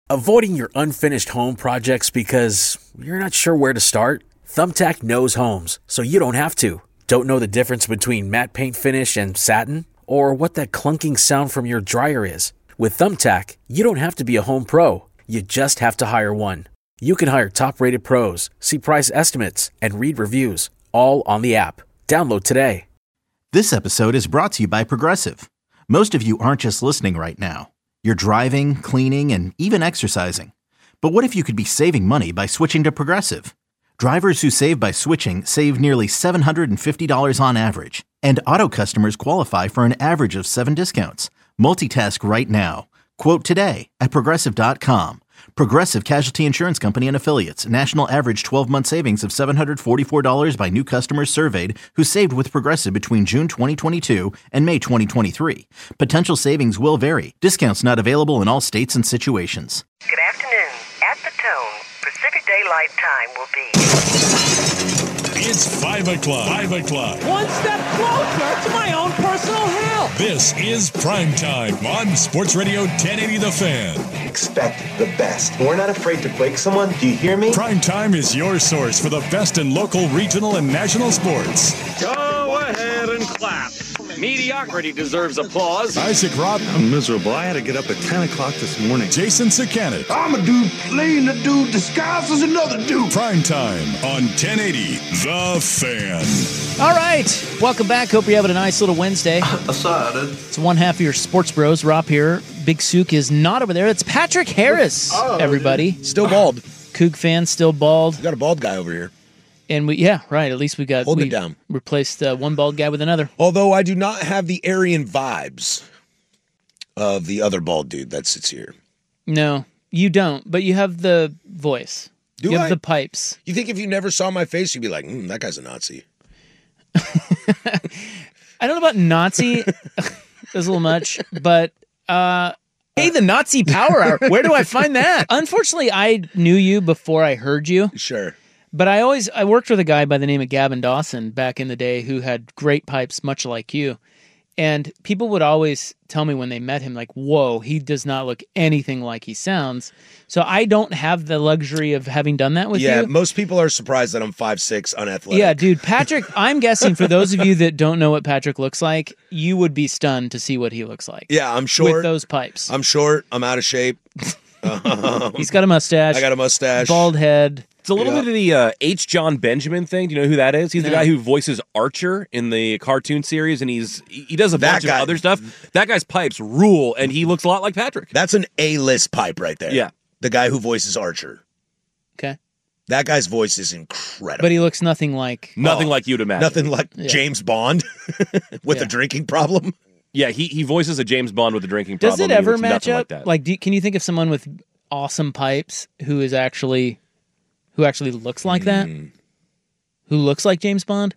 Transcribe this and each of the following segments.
Avoiding your unfinished home projects because you're not sure where to start? Thumbtack knows homes, so you don't have to. Don't know the difference between matte paint finish and satin? Or what that clunking sound from your dryer is? With Thumbtack, you don't have to be a home pro. You just have to hire one. You can hire top-rated pros, see price estimates, and read reviews, all on the app. Download today. This episode is brought to you by Progressive. Most of you aren't just listening right now. You're driving, cleaning, and even exercising. But what if you could be saving money by switching to Progressive? Drivers who save by switching save nearly $750 on average. And auto customers qualify for an average of 7 discounts. Multitask right now. Quote today at Progressive.com. Progressive Casualty Insurance Company and Affiliates. National average 12-month savings of $744 by new customers surveyed who saved with Progressive between June 2022 and May 2023. Potential savings will vary. Discounts not available in all states and situations. Good afternoon. At the tone, Pacific Daylight Time will be... It's 5 o'clock. 5 o'clock. One step closer to my own personal hell. This is Prime Time on Sports Radio 1080 The Fan. Expect the best. We're not afraid to break someone. Do you hear me? Prime Time is your source for the best in local, regional, and national sports. Go ahead and clap. Mediocrity deserves applause. Isaac Robb. I'm miserable. I had to get up at 10 o'clock this morning. Jason Sakanet. I'm a dude playing a dude disguised as another dude. Prime Time on 1080 The Fan. All right. Welcome back. Hope you're having a nice little Wednesday. It's one half of your sports bros. Rob here. Big Sook is not over there. It's Patrick Harris, everybody. Still bald. Coug fan, still bald. We got a bald guy over here. And at least we it down. Replaced one bald guy with another. Although I do not have the Aryan vibes of the other bald dude that sits here. No, you don't. But you have the voice. You have the pipes. You think if you never saw my face, you'd be like, that guy's a Nazi. I don't know about Nazi. That's a little much. But, hey, the Nazi Power Hour. Where do I find that? Unfortunately, I knew you before I heard you. Sure. But I worked with a guy by the name of Gavin Dawson back in the day who had great pipes, much like you. And people would always tell me when they met him, like, whoa, he does not look anything like he sounds. So I don't have the luxury of having done that with you. Yeah, most people are surprised that I'm 5'6", unathletic. Yeah, dude, Patrick, I'm guessing for those of you that don't know what Patrick looks like, you would be stunned to see what he looks like. Yeah, I'm short. With those pipes. I'm short. I'm out of shape. He's got a mustache. I got a mustache. Bald head. It's a little bit of the H. John Benjamin thing. Do you know who that is? He's the guy who voices Archer in the cartoon series, and he does a bunch of other stuff. That guy's pipes rule, and he looks a lot like Patrick. That's an A-list pipe right there. Yeah. The guy who voices Archer. Okay. That guy's voice is incredible. But he looks nothing like you'd imagine. Nothing like James Bond with a drinking problem. Yeah, he voices a James Bond with a drinking problem. Does it ever match up? Like that. Can you think of someone with awesome pipes who actually looks like that? Who looks like James Bond?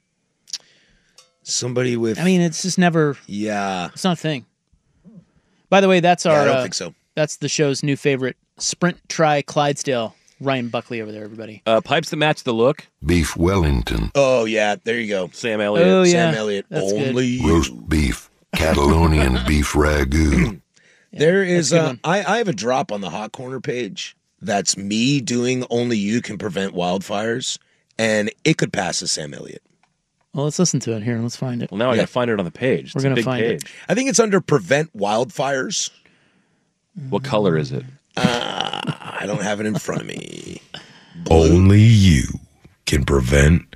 Somebody with... I mean, it's just never... Yeah. It's not a thing. By the way, that's our... I don't think so. That's the show's new favorite, Sprint Tri Clydesdale. Ryan Buckley over there, everybody. Pipes that match the look. Beef Wellington. Oh, yeah. There you go. Sam Elliott. Oh, yeah. Sam Elliott. That's Only good. you. Roast beef. Catalonian beef ragu. There is... I have a drop on the Hot Corner page. That's me doing Only You Can Prevent Wildfires, and it could pass as Sam Elliott. Well, let's listen to it here. Let's find it. Well, now I got to find it on the page. We're going to find page. it. I think it's under Prevent Wildfires. What color is it? I don't have it in front of me. Only you can prevent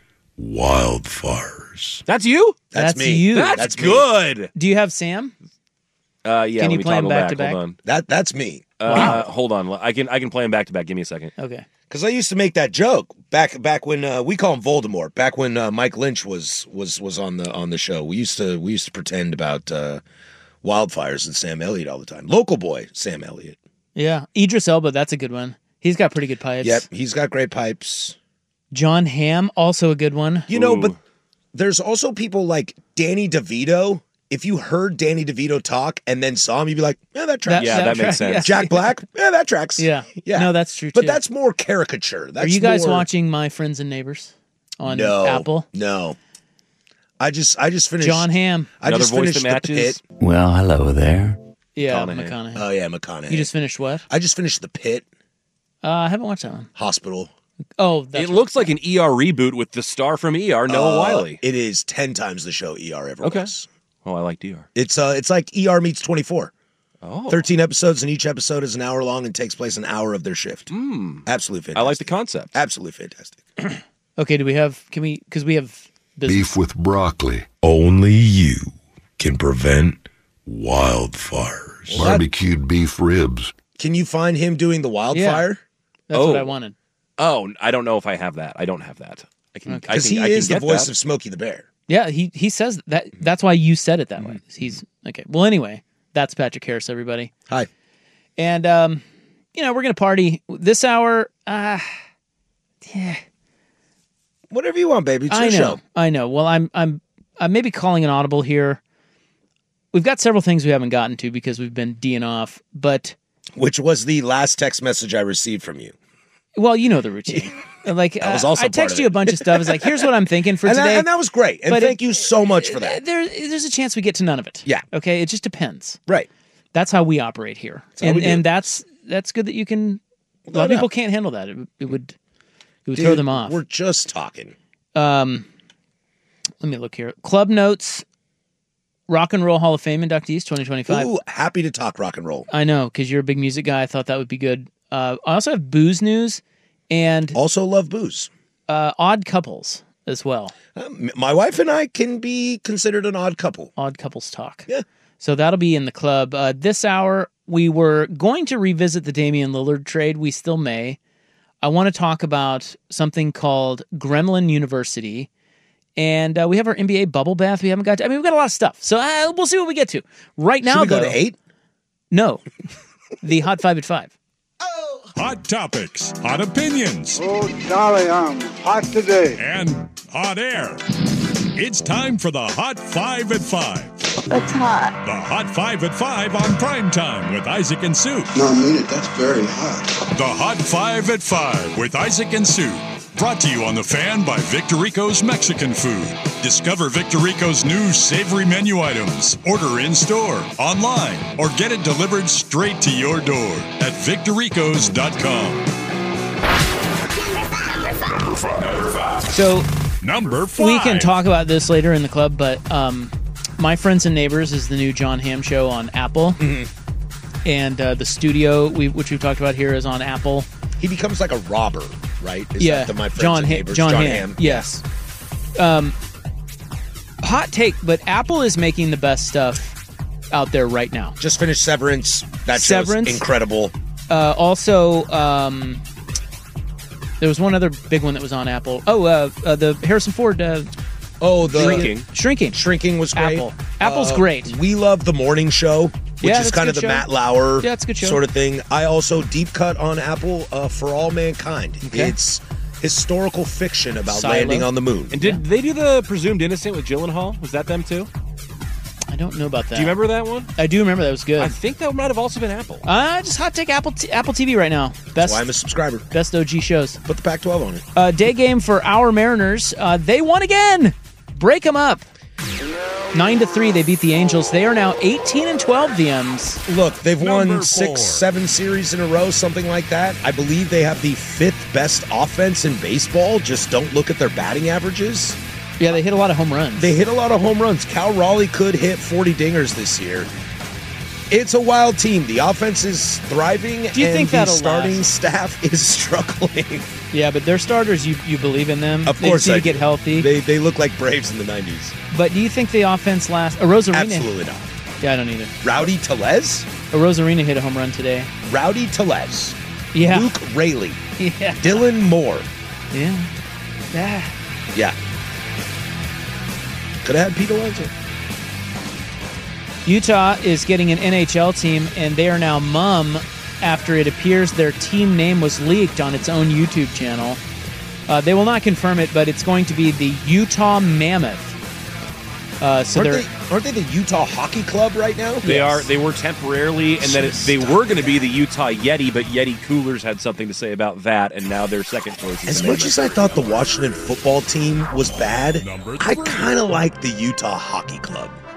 wildfires. That's you? That's me. You. That's good. Do you have Sam? Yeah. Can you play him back to back? Hold on. That's me. Hold on. I can play him back to back. Give me a second. Okay. Because I used to make that joke back when we call him Voldemort. Back when Mike Lynch was on the show, we used to pretend about wildfires and Sam Elliott all the time. Local boy Sam Elliott. Yeah, Idris Elba. That's a good one. He's got pretty good pipes. Yep, he's got great pipes. John Hamm, also a good one. You know, but there's also people like Danny DeVito. If you heard Danny DeVito talk and then saw him, you'd be like, yeah, that tracks. That makes sense. Yeah. Jack Black, yeah, that tracks. Yeah. No, that's true, But too. that's more caricature. Are you guys watching My Friends and Neighbors on Apple? No. I just finished. John Hamm. I just finished The Pit. Well, hello there. Yeah, McConaughey. Oh, yeah, McConaughey. You just finished what? I just finished The Pit. I haven't watched that one. Hospital. Oh, that's it looks like an ER reboot with the star from ER, Noah Wyle. It is 10 times the show ER ever was. Oh, I like ER. It's like ER meets 24. Oh. 13 episodes, and each episode is an hour long and takes place an hour of their shift. Absolutely fantastic. I like the concept. Absolutely fantastic. Okay, because we have business. Beef with broccoli. Only you can prevent wildfires. Barbecued beef ribs. Can you find him doing the wildfire? That's what I wanted. Oh, I don't know if I have that. I don't have that. I can. Because he is the voice of Smokey the Bear. Yeah, he says that. That's why you said it that way. He's okay. Well, anyway, that's Patrick Harris, everybody. Hi. And we're gonna party this hour. Yeah. Whatever you want, baby. It's your show. I know. Well, I'm maybe calling an audible here. We've got several things we haven't gotten to because we've been D'ing off, but which was the last text message I received from you. Well, you know the routine. Like that was also I text you a bunch of stuff. It's like, here's what I'm thinking for today. And that was great. And thank you so much for that. There's a chance we get to none of it. Yeah. Okay. It just depends. Right. That's how we operate here. And that's good that you can. A lot of people can't handle that. It would throw them off. We're just talking. Let me look here. Club notes. Rock and Roll Hall of Fame inductees 2025. Ooh, happy to talk rock and roll. I know, because you're a big music guy. I thought that would be good. I also have booze news and also love booze. Odd couples as well. My wife and I can be considered an odd couple. Odd couples talk. Yeah. So that'll be in the club. This hour, we were going to revisit the Damian Lillard trade. We still may. I want to talk about something called Gremlin University. And we have our NBA bubble bath. We haven't got to, we've got a lot of stuff. So we'll see what we get to. Right now, should we go to 8? No. The Hot 5 at 5. Hot topics, hot opinions. Oh, Charlie, I'm hot today. And hot air. It's time for the Hot 5 at 5. What's hot? The Hot 5 at 5 on Primetime with Isaac and Sue. No, I mean it. That's very hot. The Hot 5 at 5 with Isaac and Sue. Brought to you on The Fan by Victorico's Mexican Food. Discover Victorico's new savory menu items. Order in-store, online, or get it delivered straight to your door at victoricos.com. Number 5. So, Number 5. We can talk about this later in the club, but My Friends and Neighbors is the new John Hamm show on Apple. Mm-hmm. And The Studio, which we've talked about here, is on Apple. He becomes like a robber, right? Is yeah, that the My Friends and Neighbors? John Hamm. Yes. Hot take, but Apple is making the best stuff out there right now. Just finished Severance. That show's incredible. Also, there was one other big one that was on Apple. Oh, the Harrison Ford. Shrinking. Shrinking was great. Apple's great. We love The Morning Show, which is kind of the show. Matt Lauer sort of thing. I also deep cut on Apple For All Mankind. Okay. It's historical fiction about landing on the moon. And did they do The Presumed Innocent with Gyllenhaal? Was that them too? I don't know about that. Do you remember that one? I do remember that. It was good. I think that might have also been Apple. Just hot take Apple TV right now. That's why I'm a subscriber. Best OG shows. Put the Pac-12 on it. Day game for our Mariners. They won again. Break them up. 9-3, they beat the Angels. They are now 18-12 DMs. Look, they've won 6-7 series in a row, something like that. I believe they have the 5th best offense in baseball. Just don't look at their batting averages. Yeah, they hit a lot of home runs. They hit a lot of home runs. Cal Raleigh could hit 40 dingers this year. It's a wild team. The offense is thriving, Do you think the starting staff is struggling. Yeah, but their starters, you believe in them. Of course, they get healthy. They look like Braves in the 90s. But do you think the offense lasts? Rosarina? Absolutely not. Yeah, I don't either. Rowdy Tellez? Rosarina hit a home run today. Rowdy Tellez. Yeah. Luke Raley. Yeah. Dylan Moore. Yeah. Yeah. Could have had Pete Alonso. Utah is getting an NHL team, and they are now mum after it appears their team name was leaked on its own YouTube channel. They will not confirm it, but it's going to be the Utah Mammoth. Aren't they the Utah Hockey Club right now? They are. They were temporarily, and then they were going to be the Utah Yeti, but Yeti Coolers had something to say about that, and now their second choice is As much as I thought the Washington football team was bad, I kind of like the Utah Hockey Club.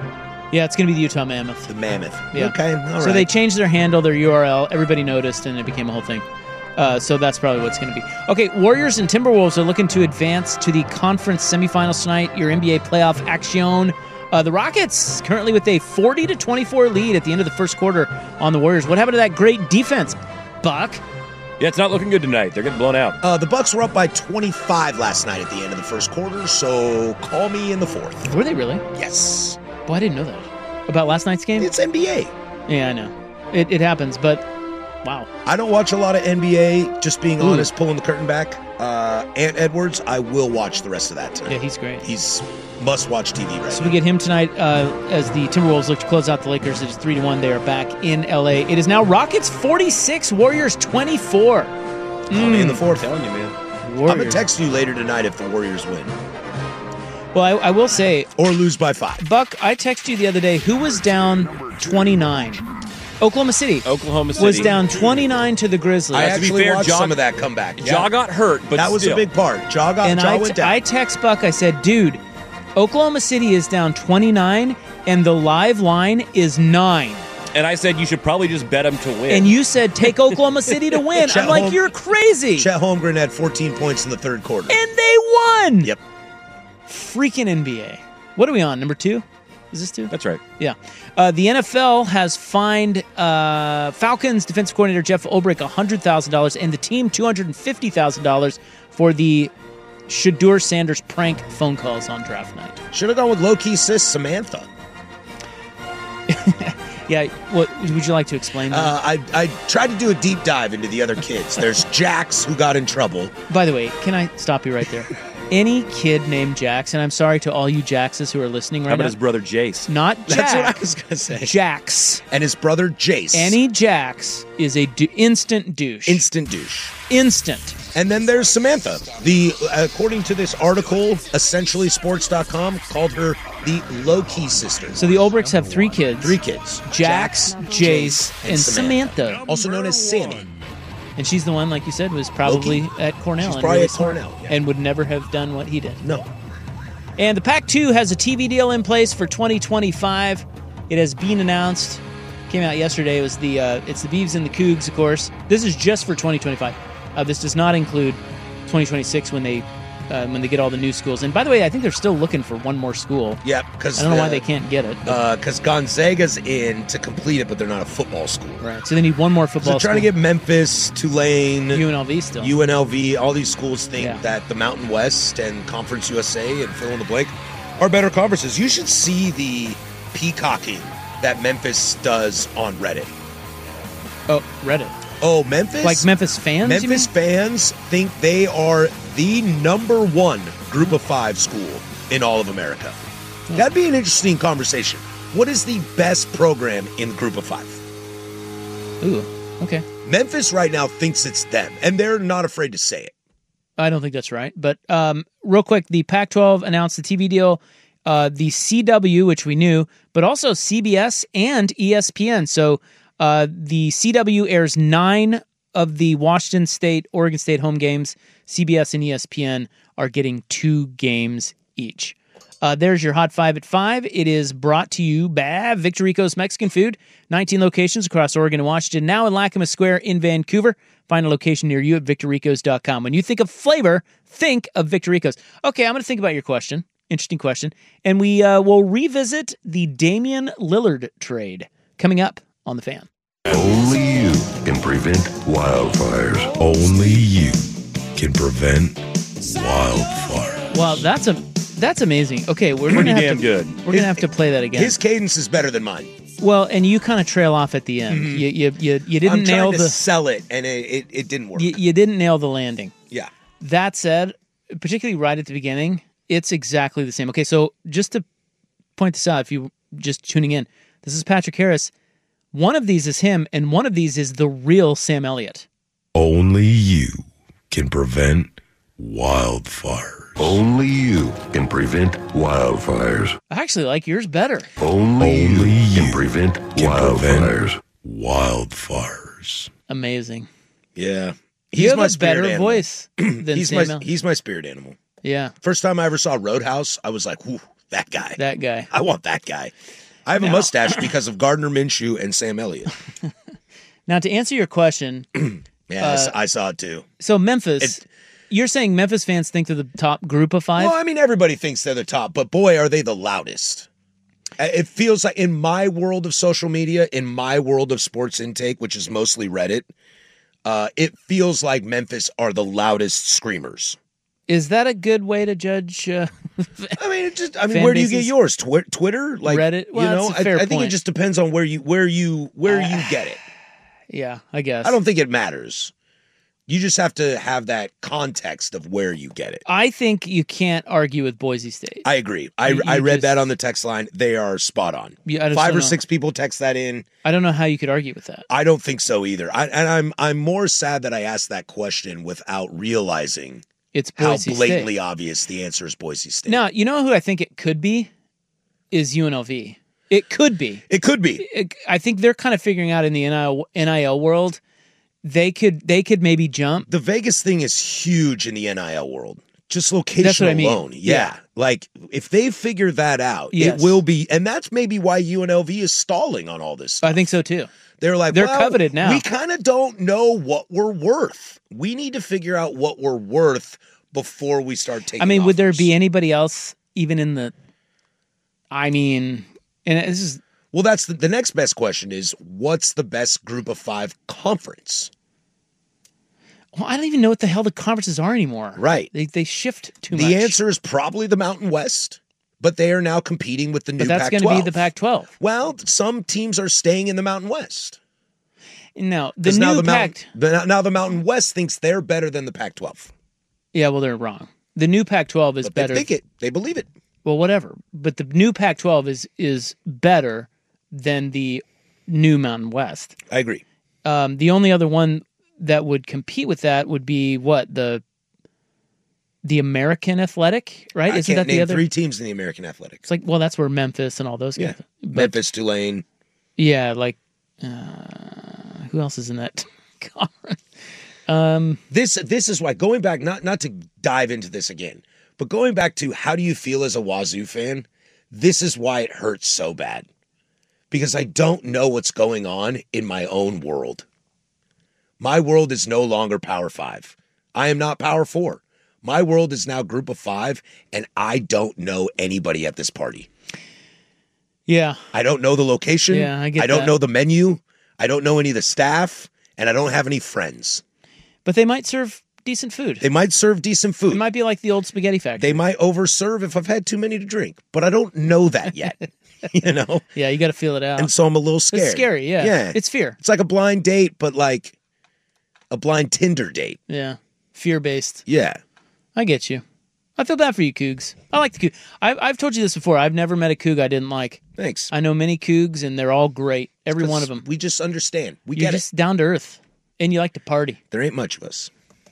Yeah, it's going to be the Utah Mammoth. The Mammoth. Yeah. Okay, all right. So they changed their handle, their URL. Everybody noticed, and it became a whole thing. So that's probably what it's going to be. Okay, Warriors and Timberwolves are looking to advance to the conference semifinals tonight. Your NBA playoff action. The Rockets currently with a 40-24 lead at the end of the first quarter on the Warriors. What happened to that great defense, Buck? Yeah, it's not looking good tonight. They're getting blown out. The Bucks were up by 25 last night at the end of the first quarter, so call me in the fourth. Were they really? Yes. Well, I didn't know that. About last night's game? It's NBA. Yeah, I know. It happens, but wow. I don't watch a lot of NBA, just being honest, pulling the curtain back. Ant Edwards, I will watch the rest of that tonight. Yeah, he's great. He's must-watch TV right now. So we get him tonight as the Timberwolves look to close out the Lakers. It is 3-1. They are back in L.A. It is now Rockets 46, Warriors 24. Call me in the fourth. I'm telling you, man. I'm going to text you later tonight if the Warriors win. Well, I will say... Or lose by 5. Buck, I texted you the other day. Who was down 29? Oklahoma City. Was down 29 to the Grizzlies. I actually watched some of that comeback. Ja got hurt, but that was still. a big part. Ja went down. I text Buck. I said, dude, Oklahoma City is down 29, and the live line is 9. And I said you should probably just bet them to win. And you said take Oklahoma City to win. I'm like, you're crazy. Chet Holmgren had 14 points in the third quarter. And they won. Yep. Freaking NBA. What are we on? Number 2? Is this 2? That's right. Yeah. The NFL has fined Falcons defensive coordinator Jeff Ulbrich $100,000 and the team $250,000 for the Shedeur Sanders prank phone calls on draft night. Should have gone with low-key sis Samantha. Yeah, what would you like to explain that? I tried to do a deep dive into the other kids. There's Jax, who got in trouble. By the way, can I stop you right there? Any kid named Jax, and I'm sorry to all you Jaxes who are listening right now. How about his brother Jace? Not Jax. That's what I was going to say. Jax. And his brother Jace. Any Jax is a instant douche. Instant douche. Instant. And then there's Samantha. According to this article, essentiallysports.com called her the low-key sister. So the Ulbrichs have 3 kids. 3 kids. Jax, Jace, and Samantha. Also known as Sammy. And she's the one, like you said, was probably at Cornell. She's probably at Cornell. Yeah. And would never have done what he did. No. And the Pac-2 has a TV deal in place for 2025. It has been announced. Came out yesterday. It was it's the Beavs and the Cougs, of course. This is just for 2025. This does not include 2026 when they get all the new schools. And by the way, I think they're still looking for one more school. Yeah, because I don't know why they can't get it. Because Gonzaga's in to complete it, but they're not a football school. Right. So they need one more football. So they're trying to get Memphis, Tulane, UNLV still. UNLV. All these schools think that the Mountain West and Conference USA and fill in the blank are better conferences. You should see the peacocking that Memphis does on Reddit. Oh, Reddit. Oh, Memphis? Like Memphis fans? Memphis fans think they are the number 1 group of 5 school in all of America. Yeah. That'd be an interesting conversation. What is the best program in the group of 5? Ooh, okay. Memphis right now thinks it's them, and they're not afraid to say it. I don't think that's right. But real quick, the Pac-12 announced the TV deal, the CW, which we knew, but also CBS and ESPN. So the CW airs 9 of the Washington State, Oregon State home games. CBS and ESPN are getting 2 games each. There's your Hot 5 at 5. It is brought to you by Victor Rico's Mexican Food. 19 locations across Oregon and Washington. Now in Lackamas Square in Vancouver. Find a location near you at victorricos.com. When you think of flavor, think of Victor Rico's. Okay, I'm going to think about your question. Interesting question. And we will revisit the Damian Lillard trade coming up on The Fan. Only you can prevent wildfires. Only you can prevent wildfire. Well, that's amazing. Okay, we're pretty gonna damn good. We're gonna have to play that again. His cadence is better than mine. Well, and you kind of trail off at the end. Mm-hmm. You didn't nail to sell it, and it didn't work. You didn't nail the landing. Yeah. That said, particularly right at the beginning, it's exactly the same. Okay, so just to point this out, if you just tuning in, this is Patrick Harris. One of these is him, and one of these is the real Sam Elliott. Only you can prevent wildfires. Only you can prevent wildfires. I actually like yours better. Only you can prevent wildfires. Wildfires. Amazing. Yeah. You have a better voice than Sam Elliott. He's my spirit animal. Yeah. First time I ever saw Roadhouse, I was like, "Whoo, that guy. That guy. I want that guy." I have a mustache because of Gardner Minshew and Sam Elliott. Now, to answer your question, I saw it too. So Memphis, you're saying Memphis fans think they're the top group of 5? Well, I mean, everybody thinks they're the top, but boy, are they the loudest. It feels like in my world of social media, in my world of sports intake, which is mostly Reddit, it feels like Memphis are the loudest screamers. Is that a good way to judge? I mean, where do you get yours? Twitter, like Reddit. Well, that's a fair I think it just depends on where you get it. Yeah, I guess. I don't think it matters. You just have to have that context of where you get it. I think you can't argue with Boise State. I agree. I read that on the text line. They are spot on. 5 or 6 people text that in. I don't know how you could argue with that. I don't think so either. I'm more sad that I asked that question without realizing it's Boise how blatantly State. Obvious the answer is Boise State. Now, you know who I think it could be? Is UNLV. It could be. It could be. I think they're kind of figuring out in the NIL world. They could maybe jump. The Vegas thing is huge in the NIL world. Just location That's what I mean. alone. Yeah. Like, if they figure that out, Yes. it will be. And that's maybe why UNLV is stalling on all this stuff. I think so, too. They're like, they're well, coveted now. We kind of don't know what we're worth. We need to figure out what we're worth before we start taking I mean, offers. would there be anybody else even in the... I mean, and this is... Well, that's the next best question is, what's the best group of 5 conference? Well, I don't even know what the hell the conferences are anymore. Right. They shift too much. The answer is probably the Mountain West, but they are now competing with the new Pac-12. But that's going to be the Pac-12. Well, some teams are staying in the Mountain West. No, the new now the Mountain West thinks they're better than the Pac-12. Yeah, well, they're wrong. The new Pac-12 is better. They think it. They believe it. Well, whatever. But the new Pac-12 is better than the new Mountain West. I agree. The only other one that would compete with that would be what? The American Athletic, right? I Isn't can't that the name other 3 teams in the American Athletic. It's like, well, that's where Memphis and all those guys. Memphis, Tulane. Yeah, like who else is in that conference? This is why, going back, not to dive into this again, but going back to how do you feel as a Wazoo fan, this is why it hurts so bad. Because I don't know what's going on in my own world. My world is no longer Power 5. I am not Power 4. My world is now Group of 5, and I don't know anybody at this party. Yeah. I don't know the location. Yeah, I get I don't that. know the menu. I don't know any of the staff, and I don't have any friends. But they might serve decent food. They might serve decent food. It might be like the old spaghetti factory. They might overserve if I've had too many to drink, but I don't know that yet. You know? Yeah, you got to feel it out. And so I'm a little scared. It's scary, yeah. Yeah. It's fear. It's like a blind date, but like a blind Tinder date. Yeah. Fear-based. Yeah. I get you. I feel bad for you, Cougs. I like the Cougs. I've told you this before. I've never met a Coug I didn't like. Thanks. I know many Cougs, and they're all great. Every one of them. We just understand. We You're get just down to earth, and you like to party. There ain't much of us.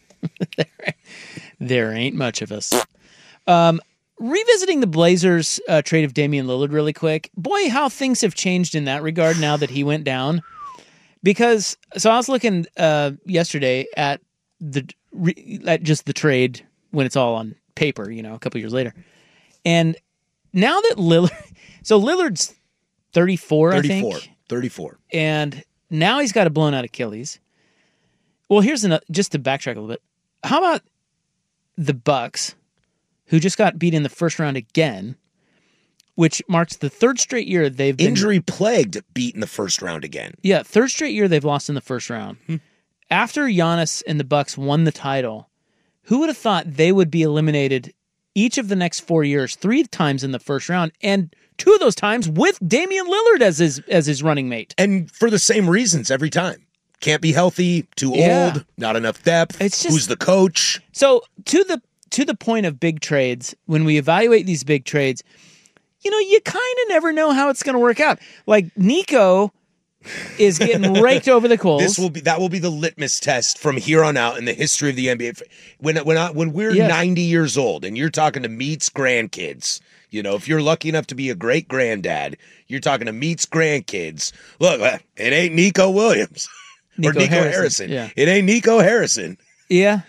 There ain't much of us. Revisiting the Blazers trade of Damian Lillard really quick. Boy, how things have changed in that regard now that he went down. Because, so I was looking yesterday at just the trade when it's all on paper, you know, a couple years later. And now that Lillard's 34, I think. 34. And now he's got a blown out Achilles. Well, here's just to backtrack a little bit. How about the Bucks, who just got beat in the first round again, which marks the 3rd straight year they've been injury-plagued, beat in the first round again. Yeah, 3rd straight year they've lost in the first round. After Giannis and the Bucks won the title, who would have thought they would be eliminated each of the next 4 years, 3 times in the first round, and 2 of those times with Damian Lillard as his running mate, and for the same reasons every time. Can't be healthy, too old, not enough depth. It's just, who's the coach? So to the point of big trades, when we evaluate these big trades, you know, you kind of never know how it's going to work out. Like Nico is getting raked over the coals. That will be the litmus test from here on out in the history of the NBA. When we're 90 years old and you're talking to Meat's grandkids, you know, if you're lucky enough to be a great granddad, you're talking to Meat's grandkids. Look, it ain't Nico Williams or Nico Harrison. Yeah. It ain't Nico Harrison. Yeah.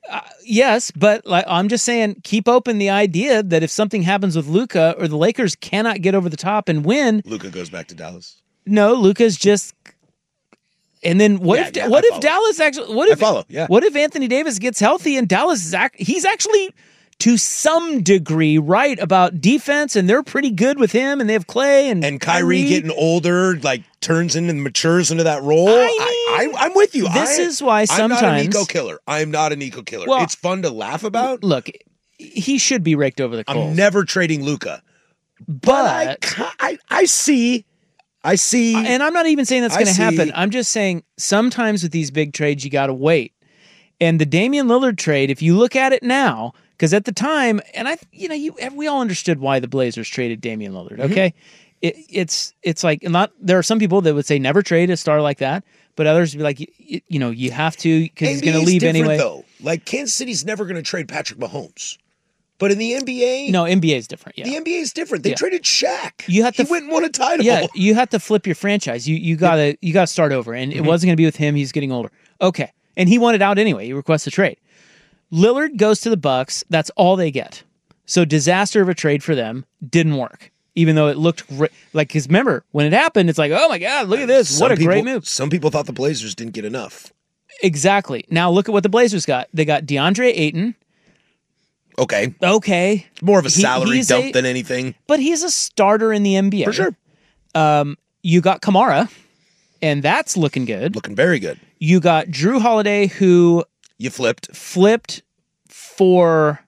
Yes, but like, I'm just saying, keep open the idea that if something happens with Luka or the Lakers cannot get over the top and win, Luka goes back to Dallas. No, Luka's just. And then what if Dallas actually? What if What if Anthony Davis gets healthy and Dallas is he's actually to some degree right about defense and they're pretty good with him and they have Clay and Kyrie getting older, like turns in and matures into that role. I'm with you. This is why sometimes I'm not a Nico killer. I'm not a Nico killer. Well, it's fun to laugh about. Look, he should be raked over the coals. I'm never trading Luka, but I see. And I'm not even saying that's going to happen. I'm just saying sometimes with these big trades, you got to wait. And the Damian Lillard trade, if you look at it now, because at the time, and we all understood why the Blazers traded Damian Lillard. Okay, it's like there are some people that would say never trade a star like that, but others would be like, you have to because he's going to leave anyway. Though, like Kansas City's never going to trade Patrick Mahomes. But in the NBA... No, NBA is different, yeah. The NBA is different. They traded Shaq. He went and won a title. Yeah, you have to flip your franchise. You gotta start over. And it wasn't going to be with him. He's getting older. Okay. And he wanted out anyway. He requests a trade. Lillard goes to the Bucks. That's all they get. So disaster of a trade for them. Didn't work. Even though it looked like... Because remember, when it happened, it's like, oh my God, look at this. What a great move. Some people thought the Blazers didn't get enough. Exactly. Now look at what the Blazers got. They got DeAndre Ayton... Okay. It's more of a salary dump than anything. But he's a starter in the NBA. For sure. You got Kamara, and that's looking good. Looking very good. You got Drew Holiday, who... You flipped. Flipped for...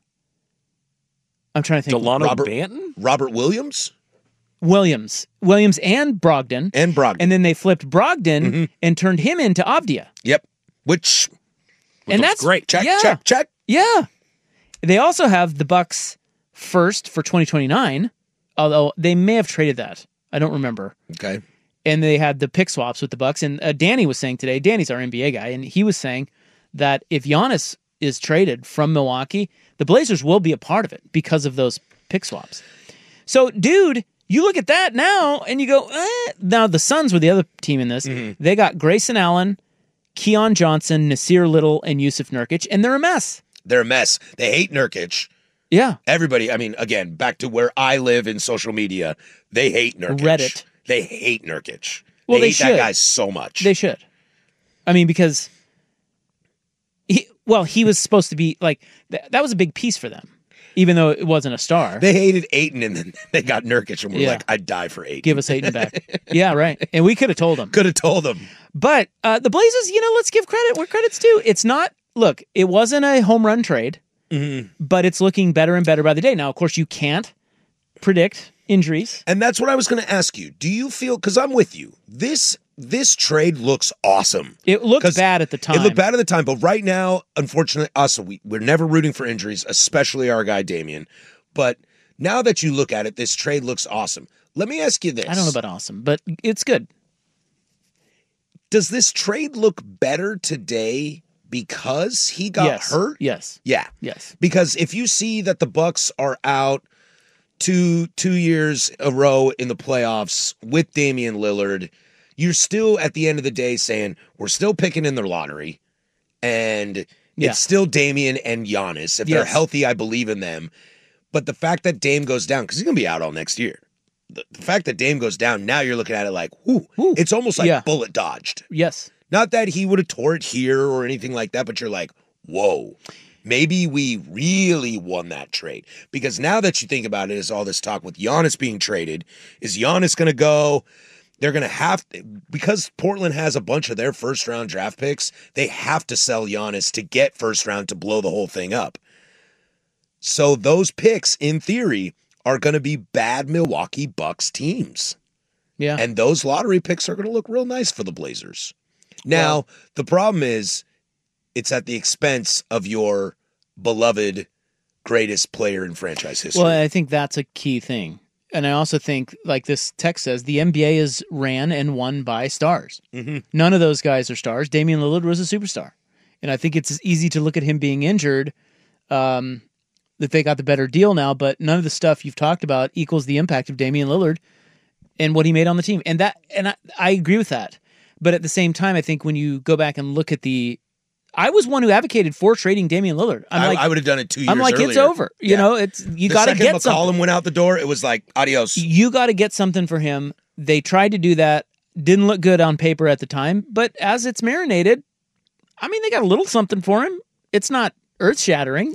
I'm trying to think. Delano Banton? Robert Williams? Williams and Brogdon. And then they flipped Brogdon and turned him into Avdia. Yep. Which... And that's great. Check. Yeah. They also have the Bucks first for 2029, although they may have traded that. I don't remember. Okay. And they had the pick swaps with the Bucks. And Danny was saying today, Danny's our NBA guy, and he was saying that if Giannis is traded from Milwaukee, the Blazers will be a part of it because of those pick swaps. So, dude, you look at that now and you go, Now, the Suns were the other team in this. They got Grayson Allen, Keon Johnson, Nasir Little, and Yusuf Nurkic, and they're a mess. They're a mess. They hate Nurkic. Yeah. Everybody, I mean, again, back to where I live in social media, they hate Nurkic. Reddit. They hate Nurkic. Well, they hate should. That guy so much. They should. I mean, because he was supposed to be like, that was a big piece for them, even though it wasn't a star. They hated Ayton, and then they got Nurkic, and we're like, I'd die for Ayton. Give us Ayton back. Yeah, right. And we could have told them. But the Blazers, let's give credit where credit's due. It's not, look, it wasn't a home run trade, but it's looking better and better by the day. Now, of course, you can't predict injuries. And that's what I was going to ask you. Do you feel, because I'm with you, this trade looks awesome. It looked bad at the time. It looked bad at the time, but right now, unfortunately, we're never rooting for injuries, especially our guy Damian. But now that you look at it, this trade looks awesome. Let me ask you this. I don't know about awesome, but it's good. Does this trade look better today because he got hurt? Yes. Yeah. Yes. Because if you see that the Bucks are out 2 years a row in the playoffs with Damian Lillard, you're still at the end of the day saying we're still picking in their lottery, and it's still Damian and Giannis. If they're healthy, I believe in them. But the fact that Dame goes down, because he's going to be out all next year. The fact that Dame goes down, now you're looking at it like, it's almost like bullet dodged. Yes. Not that he would have tore it here or anything like that, but you're like, whoa, maybe we really won that trade. Because now that you think about it, is all this talk with Giannis being traded. Is Giannis going to go? They're going to have to, because Portland has a bunch of their first-round draft picks, they have to sell Giannis to get first round to blow the whole thing up. So those picks, in theory, are going to be bad Milwaukee Bucks teams. Yeah. And those lottery picks are going to look real nice for the Blazers. Now, the problem is it's at the expense of your beloved greatest player in franchise history. Well, I think that's a key thing. And I also think, like this text says, the NBA is ran and won by stars. None of those guys are stars. Damian Lillard was a superstar. And I think it's easy to look at him being injured, that they got the better deal now, but none of the stuff you've talked about equals the impact of Damian Lillard and what he made on the team. And I agree with that. But at the same time, I think when you go back and look at I was one who advocated for trading Damian Lillard. I would have done it 2 years earlier. I'm like, it's over. You know, you got to get McCollum something. went out the door, it was like, adios. You got to get something for him. They tried to do that. Didn't look good on paper at the time, but as it's marinated, I mean, they got a little something for him. It's not earth-shattering.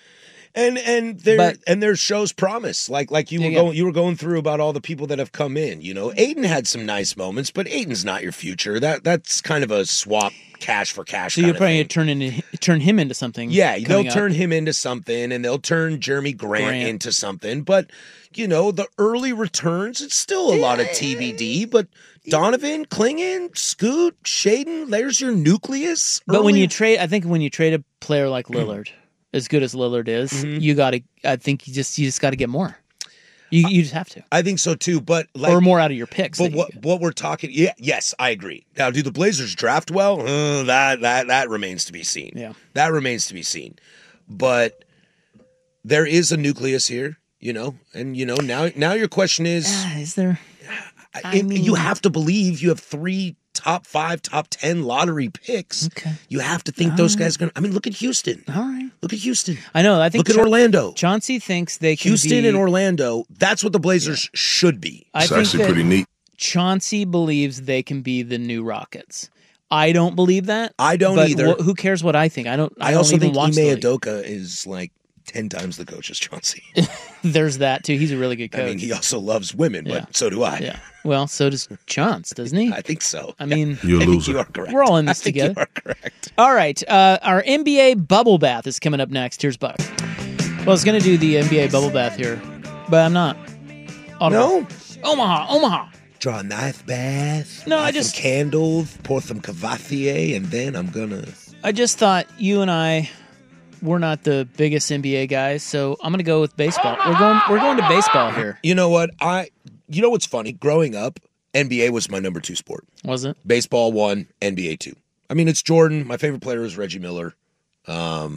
And there shows promise. Like you were going through about all the people that have come in. You know, Ayton had some nice moments, but Ayton's not your future. That's kind of a swap cash for cash. So you're probably turn him into something. Yeah, they'll turn him into something, and they'll turn Jeremy Grant into something. But you know, the early returns, it's still a lot of TBD. But Donovan, Clingan, Scoot, Shaden, there's your nucleus. But when you trade a player like Lillard, as good as Lillard is, you just got to get more. You just have to. I think so too, but or more out of your picks. But what we're talking, yes, I agree. Now, do the Blazers draft well? That remains to be seen. Yeah, that remains to be seen. But there is a nucleus here, you know, and you know now your question is there? You have to believe you have 3 top 5, top 10 lottery picks. Okay. You have to think those guys are going to... I mean, look at Houston. All right. Look at Houston. I know. I think look at Orlando. Chauncey thinks they can Houston and Orlando, that's what the Blazers should be. It's actually pretty neat. Chauncey believes they can be the new Rockets. I don't believe that. I don't either. Who cares what I think? I also think Ime Ime Udoka is like 10 times the coach as Chauncey. There's that too. He's a really good coach. I mean, he also loves women, but so do I. Yeah. Well, so does Chauncey, doesn't he? I think so. I mean, You're a loser. I think you are correct. We're all in this together. You are correct. All right. Our NBA bubble bath is coming up next. Here's Buck. Well, I was going to do the NBA bubble bath here, but I'm not. No? Omaha. Draw a nice bath. No, light some candles, pour some Cavassier, and then I'm gonna. I just thought you and I we're not the biggest NBA guys, so I'm going to go with baseball. We're going to baseball here. You know what? You know what's funny? Growing up, NBA was my number 2 sport. Was it? Baseball 1, NBA 2. I mean, it's Jordan. My favorite player is Reggie Miller. I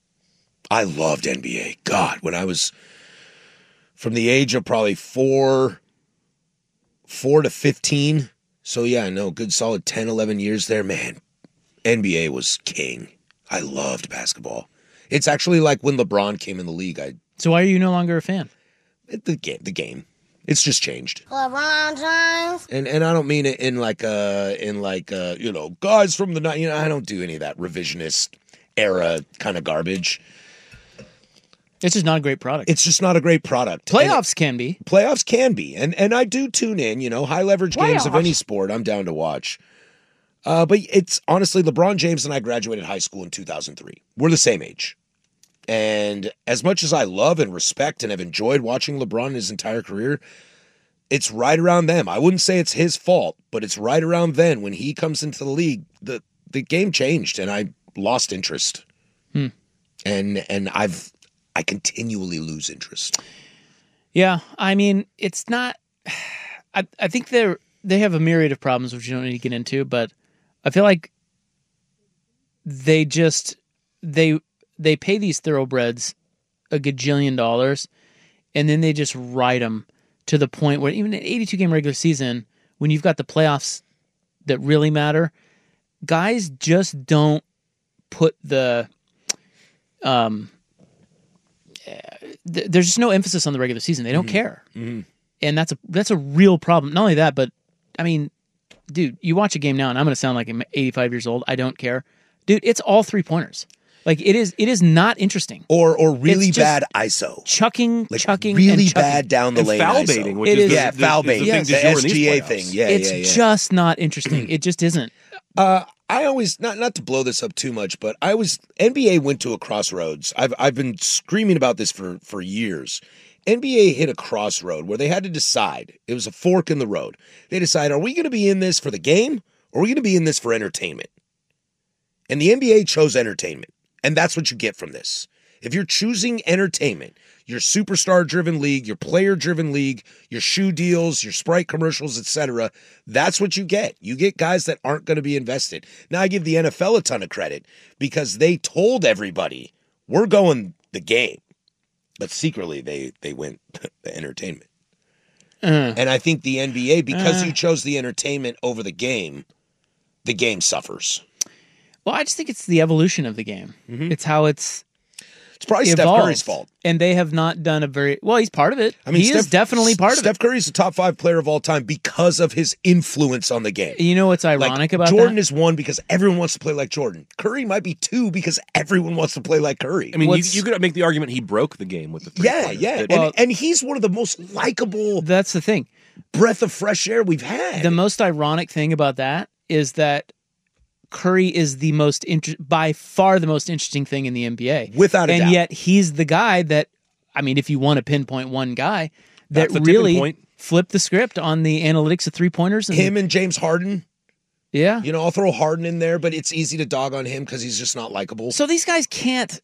loved NBA. God, when I was from the age of probably 4 to 15. So yeah, no, good solid 10, 11 years there, man. NBA was king. I loved basketball. It's actually like when LeBron came in the league. So why are you no longer a fan? The game. It's just changed. LeBron James. And I don't mean it in like you know, guys from the night. You know, I don't do any of that revisionist era kind of garbage. It's just not a great product. It's just not a great product. Playoffs can be. Playoffs can be. And I do tune in, you know, high leverage games of any sport I'm down to watch. But it's honestly, LeBron James and I graduated high school in 2003. We're the same age. And as much as I love and respect and have enjoyed watching LeBron his entire career, it's right around them. I wouldn't say it's his fault, but it's right around then when he comes into the league, the game changed and I lost interest. And I continually lose interest. Yeah, I mean, it's not. I think they have a myriad of problems which you don't need to get into, but I feel like they pay these thoroughbreds a gajillion dollars, and then they just ride them to the point where even an 82-game regular season, when you've got the playoffs that really matter, guys just don't put the there's just no emphasis on the regular season. They don't care. Mm-hmm. And that's a real problem. Not only that, but I mean, dude, you watch a game now and I'm going to sound like I'm 85 years old. I don't care. Dude, it's all 3-pointers. Like it is not interesting. Or really bad ISO. Chucking really and bad down the and lane foul ISO. baiting, which is foul baiting. The SGA thing. Yeah, it's just not interesting. It just isn't. I always not to blow this up too much, but NBA went to a crossroads. I've been screaming about this for years. NBA hit a crossroad where they had to decide. It was a fork in the road. They decide, are we going to be in this for the game or are we going to be in this for entertainment? And the NBA chose entertainment. And that's what you get from this. If you're choosing entertainment, your superstar-driven league, your player-driven league, your shoe deals, your Sprite commercials, etc., that's what you get. You get guys that aren't going to be invested. Now, I give the NFL a ton of credit because they told everybody, we're going the game. But secretly, they went the entertainment. And I think the NBA, because you chose the entertainment over the game suffers. Well, I just think it's the evolution of the game. It's how it's probably evolved. Steph Curry's fault. And they have not done a very well. He's part of it. I mean, he is definitely part of it. Steph Curry's the top 5 player of all time because of his influence on the game. You know what's ironic about Jordan that? is 1 because everyone wants to play like Jordan. Curry might be 2 because everyone wants to play like Curry. I mean, you could make the argument he broke the game with the three-pointers. Yeah. And he's one of the most likable. That's the thing. Breath of fresh air we've had. The most ironic thing about that is that Curry is the most by far the most interesting thing in the NBA. Without a doubt. And yet he's the guy that, I mean, if you want to pinpoint one guy, that That's the really tipping point. flipped the script on the analytics of three-pointers. Him and James Harden. Yeah. You know, I'll throw Harden in there, but it's easy to dog on him because he's just not likable. So these guys can't,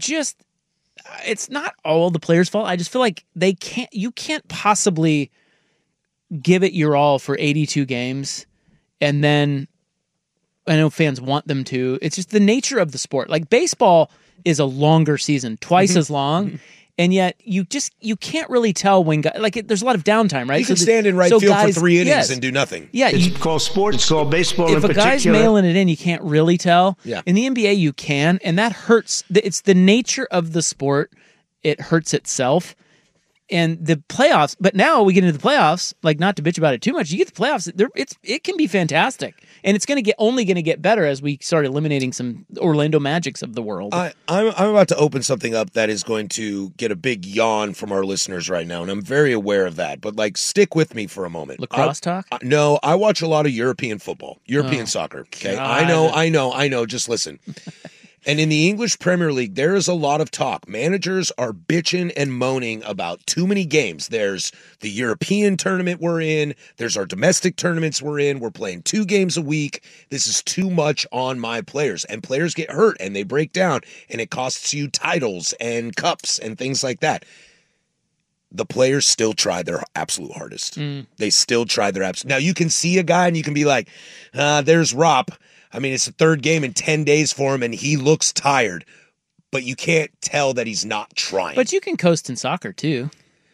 it's not all the players' fault. I just feel like you can't possibly give it your all for 82 games and then, I know fans want them to. It's just the nature of the sport. Like baseball is a longer season, twice as long, and yet you can't really tell when guys, there's a lot of downtime, right? You can stand in right field for 3 innings and do nothing. Yeah, it's called sports. It's called baseball in if particular. a guy's mailing it in, you can't really tell. Yeah. In the NBA, you can, and that hurts. It's the nature of the sport. It hurts itself. And the playoffs, but now we get into the playoffs, not to bitch about it too much. You get the playoffs, it can be fantastic. And it's only going to get better as we start eliminating some Orlando Magics of the world. I'm about to open something up that is going to get a big yawn from our listeners right now, and I'm very aware of that. But stick with me for a moment. Lacrosse talk? No, I watch a lot of European football, European soccer. Okay, God. I know. Just listen. And in the English Premier League, there is a lot of talk. Managers are bitching and moaning about too many games. There's the European tournament we're in. There's our domestic tournaments we're in. We're playing 2 games a week. This is too much on my players. And players get hurt and they break down. And it costs you titles and cups and things like that. The players still try their absolute hardest. They still try their absolute. Now, you can see a guy and you can be like, there's Rop. I mean, it's the 3rd game in 10 days for him, and he looks tired. But you can't tell that he's not trying. But you can coast in soccer, too.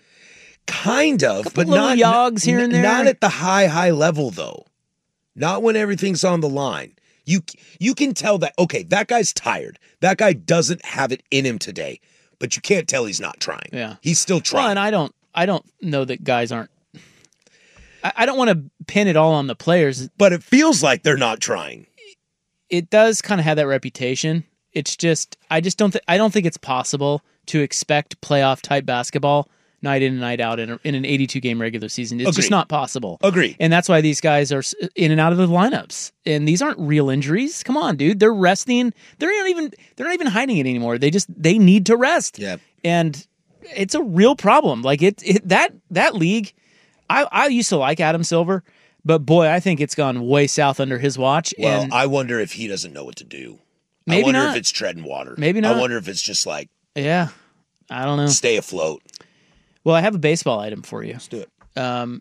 Kind of, but little not yogs here and there. Not at the high level, though. Not when everything's on the line. You can tell that, okay, that guy's tired. That guy doesn't have it in him today. But you can't tell he's not trying. Yeah. He's still trying. Well, and I don't know that guys aren't. I don't want to pin it all on the players. But it feels like they're not trying. It does kind of have that reputation. It's just, I don't think it's possible to expect playoff type basketball night in and night out in an 82 game regular season. It's just not possible. Agreed. And that's why these guys are in and out of the lineups. And these aren't real injuries. Come on, dude. They're resting. They're not even hiding it anymore. They need to rest. Yeah. And it's a real problem. That league, I used to like Adam Silver. But boy, I think it's gone way south under his watch. Well, and I wonder if he doesn't know what to do. Maybe I wonder not. if it's treading water. Maybe not. I wonder if it's just yeah, I don't know. Stay afloat. Well, I have a baseball item for you. Let's do it. And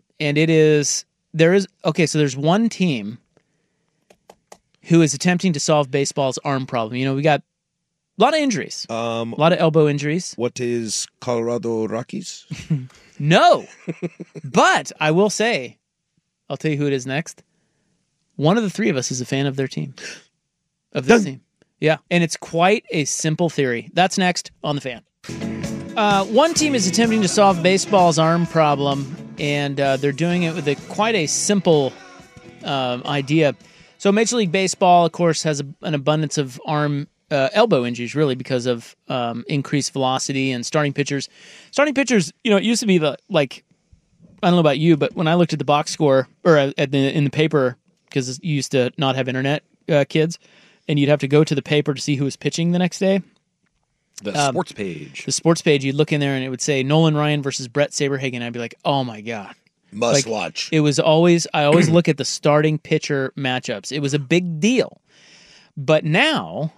there's one team who is attempting to solve baseball's arm problem. You know, we got a lot of injuries, a lot of elbow injuries. What is Colorado Rockies? No, but I will say, I'll tell you who it is next. One of the 3 of us is a fan of their team. Of this team. Yeah. And it's quite a simple theory. That's next on The Fan. One team is attempting to solve baseball's arm problem, and they're doing it with quite a simple idea. So Major League Baseball, of course, has an abundance of elbow injuries, really, because of increased velocity and starting pitchers. Starting pitchers, it used to be I don't know about you, but when I looked at the box score or in the paper, because you used to not have internet, kids, and you'd have to go to the paper to see who was pitching the next day. The sports page. The sports page, you'd look in there and it would say Nolan Ryan versus Brett Saberhagen. I'd be like, oh my God. Must watch. I always look at the starting pitcher matchups. It was a big deal. But now,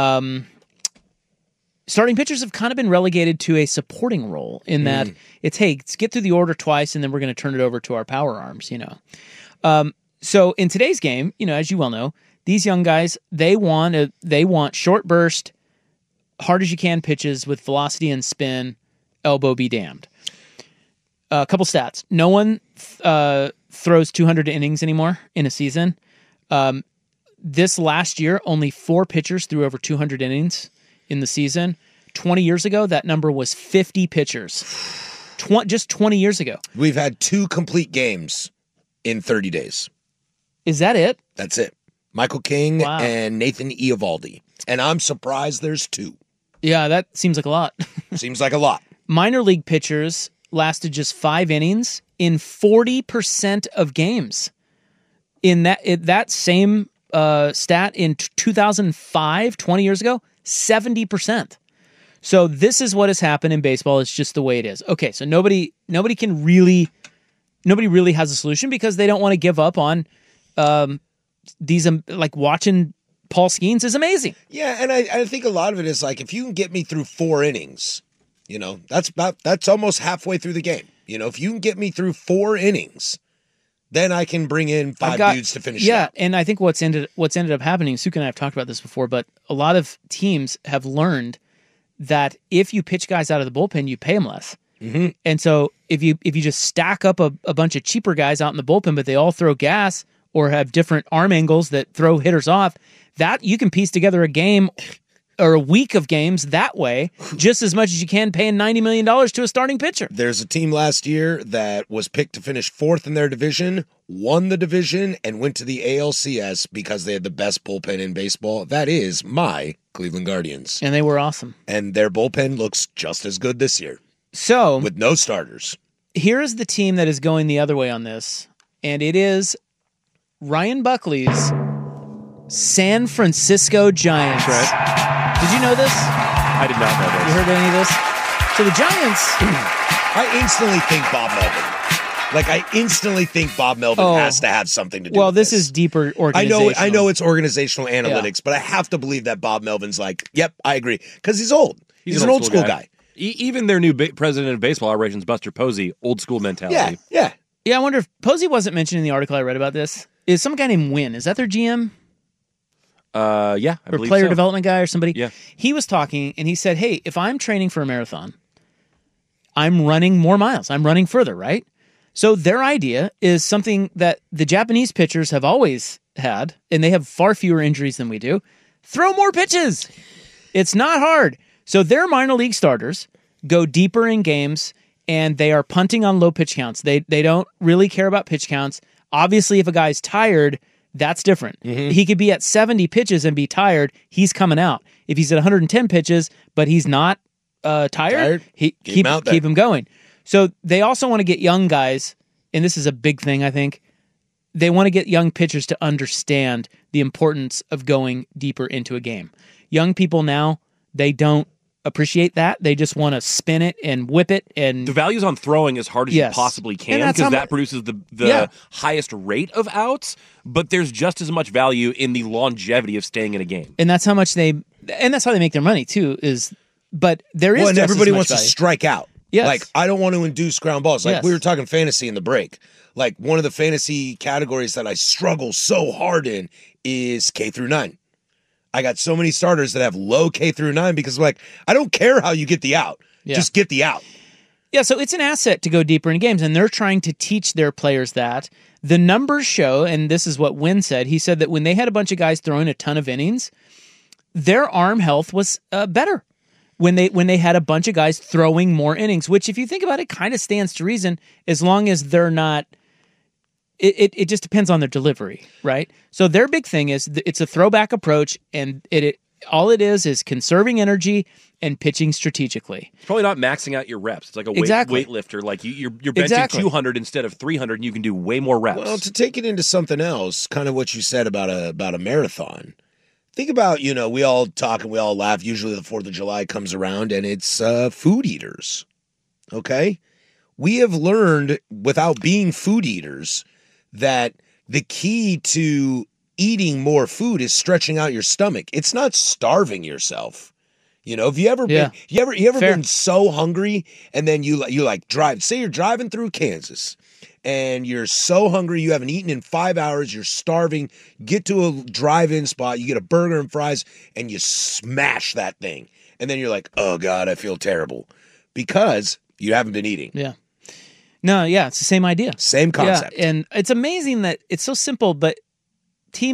starting pitchers have kind of been relegated to a supporting role in that it's get through the order twice and then we're going to turn it over to our power arms, So in today's game, as you well know, these young guys, they want short burst, hard as you can pitches with velocity and spin, elbow be damned. A couple stats. No one throws 200 innings anymore in a season. this last year, only 4 pitchers threw over 200 innings in the season. 20 years ago, that number was 50 pitchers. Just 20 years ago. We've had 2 complete games in 30 days. Is that it? That's it. Michael King and Nathan Eovaldi. And I'm surprised there's 2. Yeah, that seems like a lot. Seems like a lot. Minor league pitchers lasted just 5 innings in 40% of games. In that same stat in 2005, 20 years ago, 70%. So this is what has happened in baseball. It's just the way it is. Okay, so nobody really has a solution because they don't want to give up on these. Like watching Paul Skeens is amazing. Yeah, and I think a lot of it is like if you can get me through 4 innings, that's almost halfway through the game. If you can get me through 4 innings, then I can bring in 5 dudes to finish it out. And I think what's ended up happening, Suka and I have talked about this before, but a lot of teams have learned that if you pitch guys out of the bullpen, you pay them less. Mm-hmm. And so if you just stack up a bunch of cheaper guys out in the bullpen, but they all throw gas or have different arm angles that throw hitters off, that you can piece together a game or a week of games that way, just as much as you can paying $90 million to a starting pitcher. There's a team last year that was picked to finish 4th in their division, won the division, and went to the ALCS because they had the best bullpen in baseball. That is my Cleveland Guardians. And they were awesome. And their bullpen looks just as good this year. So, with no starters. Here is the team that is going the other way on this, and it is Ryan Buckley's San Francisco Giants. Right. Did you know this? I did not know this. You heard any of this? So the Giants... I instantly think Bob Melvin. Like, I instantly think Bob Melvin has to have something to do with this. This is deeper organizational. I know it's organizational analytics, but I have to believe that Bob Melvin's like, yep, I agree. Because he's old. He's an old school guy. Even their new president of baseball operations, Buster Posey, old school mentality. Yeah. I wonder if Posey wasn't mentioned in the article I read about this. Is some guy named Wynn? Is that their GM? Yeah, I or believe player so. development guy or somebody. Yeah. He was talking and he said, hey, if I'm training for a marathon, I'm running more miles. I'm running further, right? So their idea is something that the Japanese pitchers have always had, and they have far fewer injuries than we do. Throw more pitches. It's not hard. So their minor league starters go deeper in games, and they are punting on low pitch counts. They don't really care about pitch counts. Obviously, if a guy's tired, that's different. Mm-hmm. He could be at 70 pitches and be tired. He's coming out. If he's at 110 pitches, but he's not tired, keep him going. So they also want to get young guys, and this is a big thing, I think. They want to get young pitchers to understand the importance of going deeper into a game. Young people now, they don't appreciate that. They just want to spin it and whip it. And the value's on throwing as hard as you possibly can because that produces the highest rate of outs, but there's just as much value in the longevity of staying in a game. And that's how much and that's how they make their money too, but there is and just everybody as much wants value. to strike out. Yes. Like, I don't want to induce ground balls. Like, Yes. we were talking fantasy in the break. Like, one of the fantasy categories that I struggle so hard in is K through 9. I got so many starters that have low K through 9 because, like, I don't care how you get the out. Yeah. Just get the out. Yeah, so it's an asset to go deeper in games, and they're trying to teach their players that. The numbers show, and this is what Wynn said, he said that when they had a bunch of guys throwing a ton of innings, their arm health was better. When they had a bunch of guys throwing more innings, which if you think about it, kind of stands to reason as long as they're not. It just depends on their delivery, right? So their big thing is it's a throwback approach, and all it is conserving energy and pitching strategically. It's probably not maxing out your reps. It's like a weightlifter. Like you're benching 200 instead of 300, and you can do way more reps. Well, to take it into something else, kind of what you said about a marathon. Think about, we all talk and we all laugh. Usually the 4th of July comes around and it's food eaters. Okay? We have learned, without being food eaters, that the key to eating more food is stretching out your stomach. It's not starving yourself. Have you ever been, you ever been so hungry and then you like drive, say you're driving through Kansas and you're so hungry, you haven't eaten in 5 hours, you're starving, get to a drive-in spot, you get a burger and fries, and you smash that thing. And then you're like, oh, God, I feel terrible. Because you haven't been eating. Yeah. No, it's the same idea. Same concept. Yeah, and it's amazing that it's so simple, but teams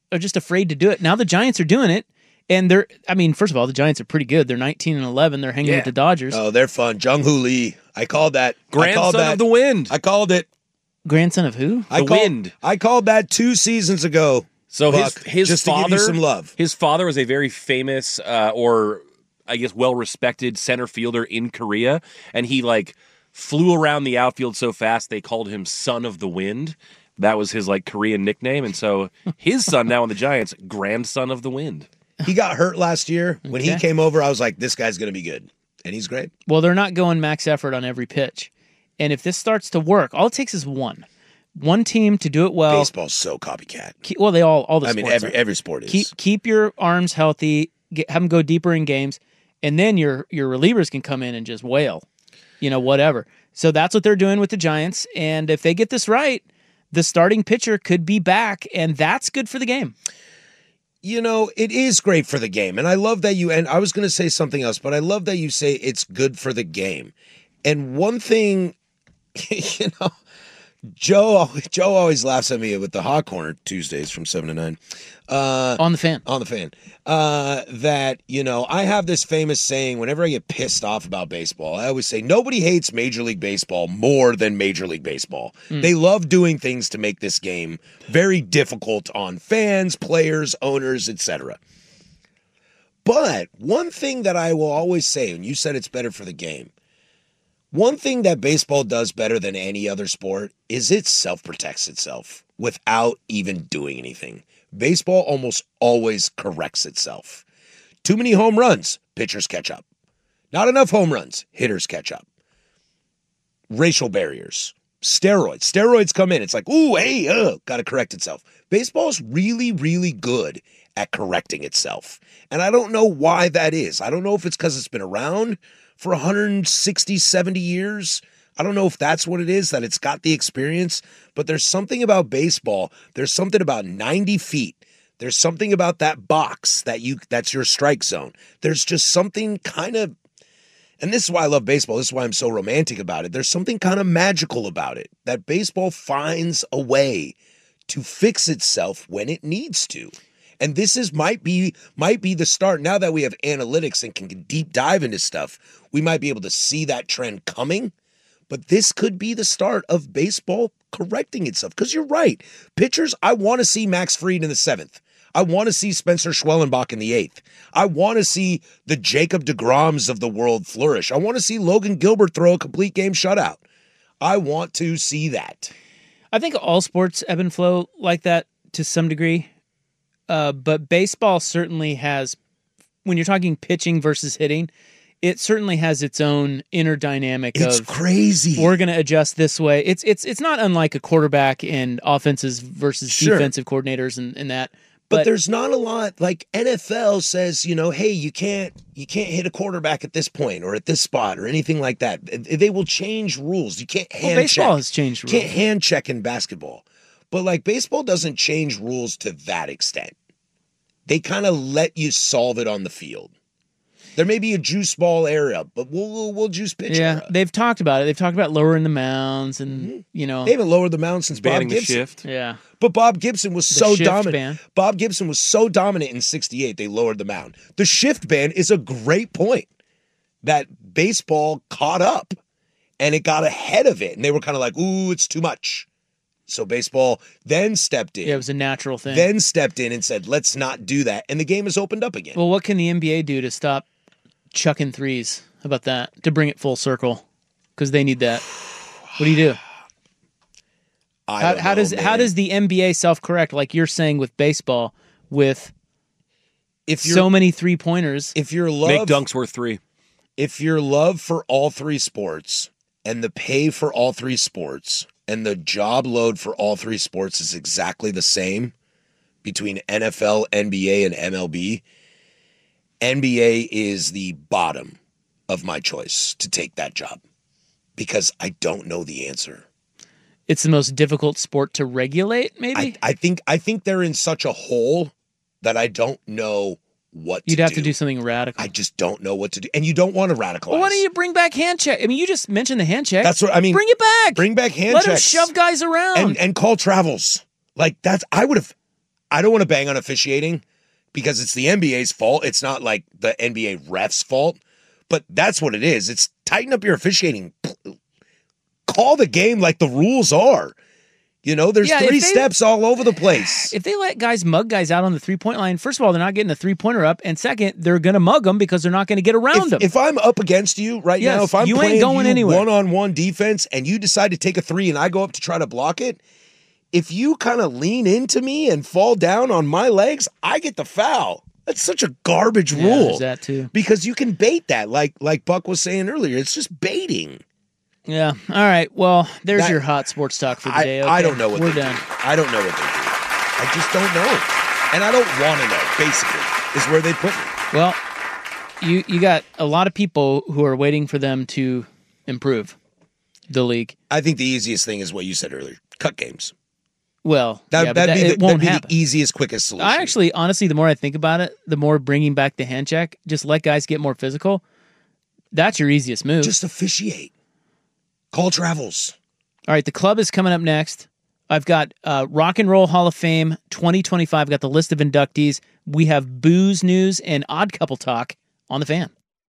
are just afraid to do it. Now the Giants are doing it. And first of all, the Giants are pretty good. They're 19-11. They're hanging with the Dodgers. Oh, they're fun. Jung-Hoo Lee. I called that. Grandson of the Wind. I called it. Grandson of who? Wind. I called that 2 seasons ago. So Buck, his just father, to give you some love. His father was a very famous, or I guess well-respected center fielder in Korea, and he flew around the outfield so fast they called him Son of the Wind. That was his Korean nickname, and so his son now on the Giants, Grandson of the Wind. He got hurt last year. When he came over, I was like, this guy's going to be good, and he's great. Well, they're not going max effort on every pitch, and if this starts to work, all it takes is one team to do it well. Baseball's so copycat. Well, they all the sports are. Every sport is. Keep your arms healthy. Have them go deeper in games, and then your relievers can come in and just wail, whatever. So that's what they're doing with the Giants, and if they get this right, the starting pitcher could be back, and that's good for the game. It is great for the game, and I love that and I was going to say something else, but I love that you say it's good for the game. And one thing, Joe always laughs at me with the Hot Corner Tuesdays from 7 to 9. On the Fan. That, I have this famous saying whenever I get pissed off about baseball, I always say, nobody hates Major League Baseball more than Major League Baseball. They love doing things to make this game very difficult on fans, players, owners, etc. But one thing that I will always say, and you said it's better for the game, one thing that baseball does better than any other sport is it self-protects itself without even doing anything. Baseball almost always corrects itself. Too many home runs, pitchers catch up. Not enough home runs, hitters catch up. Racial barriers, steroids come in. It's like, ooh, hey, got to correct itself. Baseball's really, really good at correcting itself. And I don't know why that is. I don't know if it's because it's been around for 160, 70 years. I don't know if that's what it is, that it's got the experience, but there's something about baseball. There's something about 90 feet. There's something about that box that's your strike zone. There's just something kind of, and this is why I love baseball. This is why I'm so romantic about it. There's something kind of magical about it, that baseball finds a way to fix itself when it needs to. And this might be the start. Now that we have analytics and can deep dive into stuff, we might be able to see that trend coming. But this could be the start of baseball correcting itself. Because you're right. Pitchers, I want to see Max Fried in the 7th. I want to see Spencer Schwellenbach in the 8th. I want to see the Jacob deGroms of the world flourish. I want to see Logan Gilbert throw a complete game shutout. I want to see that. I think all sports ebb and flow like that to some degree. But baseball certainly has, when you're talking pitching versus hitting, it certainly has its own inner dynamic. It's crazy. We're going to adjust this way. It's not unlike a quarterback and offenses versus defensive coordinators and that. But there's not a lot, like NFL says, hey, you can't hit a quarterback at this point or at this spot or anything like that. They will change rules. You can't hand check. Baseball has changed rules. You can't hand check in basketball. But baseball doesn't change rules to that extent. They kind of let you solve it on the field. There may be a juice ball era, but we'll juice pitch era. They've talked about it. They've talked about lowering the mounds and, They haven't lowered the mound since banning Bob Gibson. The shift. Yeah. But Bob Gibson was so dominant. Ban. Bob Gibson was so dominant in 68, they lowered the mound. The shift ban is a great point that baseball caught up and it got ahead of it. And they were kind of like, ooh, it's too much. So baseball then stepped in. Yeah, it was a natural thing. Then stepped in and said, let's not do that. And the game has opened up again. Well, what can the NBA do to stop chucking threes? How about that? To bring it full circle. Because they need that. What do you do? How does the NBA self-correct, like you're saying with baseball, with so many three-pointers? If your love make dunks worth 3. If your love for all 3 sports and the pay for all 3 sports and the job load for all 3 sports is exactly the same between NFL, NBA, and MLB, NBA is the bottom of my choice to take that job because I don't know the answer. It's the most difficult sport to regulate, maybe? I think they're in such a hole that I don't know what to do. You'd have to do something radical. I just don't know what to do. And you don't want to radicalize. Well, why don't you bring back hand check? I mean, you just mentioned the hand check. That's what I mean. Bring it back. Bring back hand checks. checks. Let them shove guys around. And call travels. Like I would have I don't want to bang on officiating because it's the NBA's fault. It's not like the NBA refs' fault, but that's what it is. It's tighten up your officiating. Call the game like the rules are. There's 3 steps all over the place. If they let guys mug guys out on the 3-point line, first of all, they're not getting a 3-pointer up, and second, they're going to mug them because they're not going to get around them. If I'm up against you right now, if I'm playing you one-on-one defense and you decide to take a 3 and I go up to try to block it, if you kind of lean into me and fall down on my legs, I get the foul. That's such a garbage rule. There's that too. Because you can bait that, like Buck was saying earlier. It's just baiting. Yeah. All right. Well, there's your hot sports talk for the day. Okay. I don't know what we're they done. do. I don't know what they do. I just don't know. And I don't want to know, basically, is where they put me. Well, you got a lot of people who are waiting for them to improve the league. I think the easiest thing is what you said earlier. Cut games. Well, that'd be the easiest, quickest solution. I actually, honestly, the more I think about it, the more bringing back the hand check, just let guys get more physical. That's your easiest move. Just officiate. Call travels. All right, the club is coming up next. I've got Rock and Roll Hall of Fame 2025. I've got the list of inductees. We have booze news and Odd Couple talk on the Fan.